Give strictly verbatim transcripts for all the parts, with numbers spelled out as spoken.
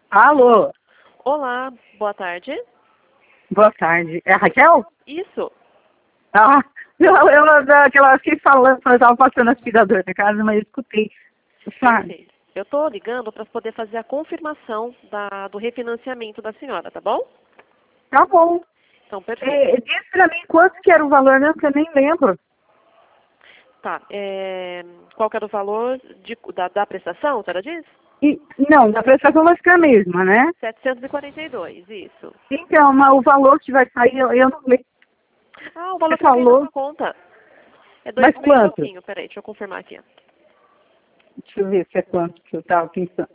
Alô, Olá, boa tarde. boa tarde. É a Raquel? Isso. Ah, eu, eu daquela fiquei falando, eu estava passando aspirador na casa, mas eu escutei. Sabe? Perfeito. Eu estou ligando para poder fazer a confirmação da- do refinanciamento da senhora, tá bom? Tá bom. Então, perfeito. É, diz pra mim quanto que era o valor mesmo, que eu nem lembro. Tá. é, qual que era o valor de- da, da prestação, a senhora diz? E, não, a prestação vai ficar a mesma, né? setecentos e quarenta e dois, isso. Então, mas o valor que vai sair, eu, eu não lembro. Ah, o Você valor que vai cair na falou, sua conta. É dois mas mil e quanto? pouquinho, peraí, deixa eu confirmar aqui. Deixa eu ver se é quanto que eu estava pensando.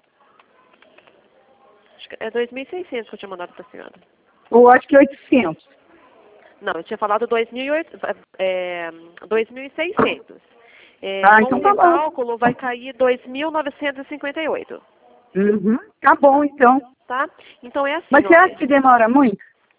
Acho que é dois mil e seiscentos que eu tinha mandado para a senhora. Eu acho que oitocentos. Não, eu tinha falado dois mil e oito, é, dois mil e seiscentos. É, Ah, com então o tá bom. recálculo vai cair dois mil novecentos e cinquenta e oito, Uhum, tá bom, então. tá? Então é assim, Mas ó. você acha que demora muito?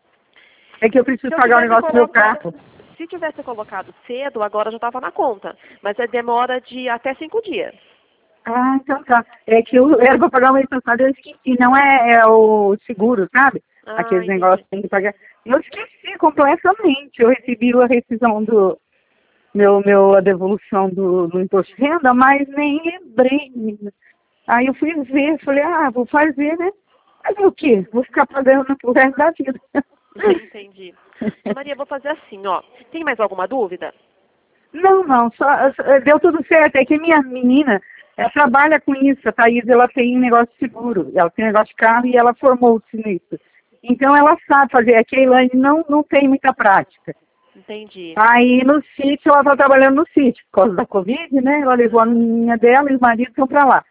É que eu preciso Se eu pagar o tivesse negócio do meu colocado, carro. se tivesse colocado cedo, agora já estava na conta. Mas é demora de até cinco dias. Ah, então tá. É que eu era pra pagar uma passada, eu esqueci. Não é, é o seguro, sabe? Ah, Aqueles entendi. negócios que tem que pagar. Eu esqueci completamente. Eu recebi a rescisão do meu, meu a devolução do, do imposto de renda, mas nem lembrei, menina. Aí eu fui ver, falei, ah, vou fazer, né? Fazer o quê? Vou ficar pagando pro resto da vida. Entendi. Ô, Maria, vou fazer assim, ó. Tem mais alguma dúvida? Não, não, só, só- deu tudo certo. É que minha menina, ela trabalha com isso, a Thaís, ela tem negócio de seguro, ela tem negócio de carro e ela formou-se nisso. Então ela sabe fazer, a Keilane não, não tem muita prática. Entendi. Aí no sítio, ela está trabalhando no sítio, por causa da Covid, né? Ela levou a menina dela e os maridos estão para lá.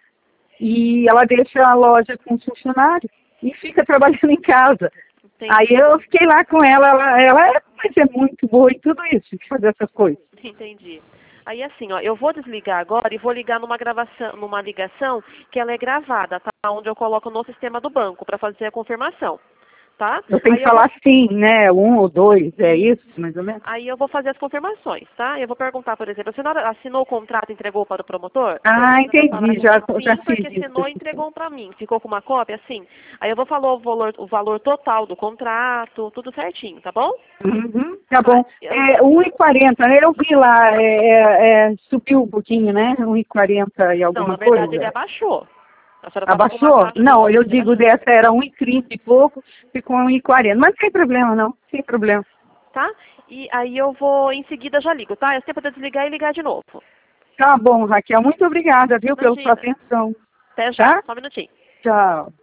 E ela deixa a loja com os funcionários e fica trabalhando em casa. Aí Entendi. eu fiquei lá com ela, ela, ela é, mas é muito boa em tudo isso, de fazer essas coisas. Entendi. Aí assim, ó, eu vou desligar agora e vou ligar numa gravação, numa ligação que ela é gravada, tá? Onde eu coloco no sistema do banco para fazer a confirmação, tá? Eu tenho Aí que eu vou, falar sim, né? Um ou dois, é isso, mais ou menos? aí eu vou fazer as confirmações, tá? Eu vou perguntar, por exemplo, a senhora assinou o contrato e entregou para o promotor? Ah, Ela vai falar entendi, já, já sim, fiz porque assinou e isso. entregou para mim. Ficou com uma cópia, sim. Aí eu vou falar o valor, o valor total do contrato, tudo certinho, tá bom? Uhum, tá Tá? bom. É um e quarenta, né? Eu vi lá, é, é, é, subiu um pouquinho, né? Um e quarenta e Não, na alguma verdade ele coisa. abaixou. A senhora estava com uma Abaixou? taxa de Não, juros, eu ele digo abaixou. dessa era um e trinta e pouco, ficou um e quarenta. Mas sem problema, não, sem problema. Tá? E aí eu vou, em seguida já ligo, tá? Eu sempre vou desligar e ligar de novo. Tá bom, Raquel, muito obrigada, viu, pela sua Imagina. atenção. Até já. Tá? Só um minutinho. Tchau.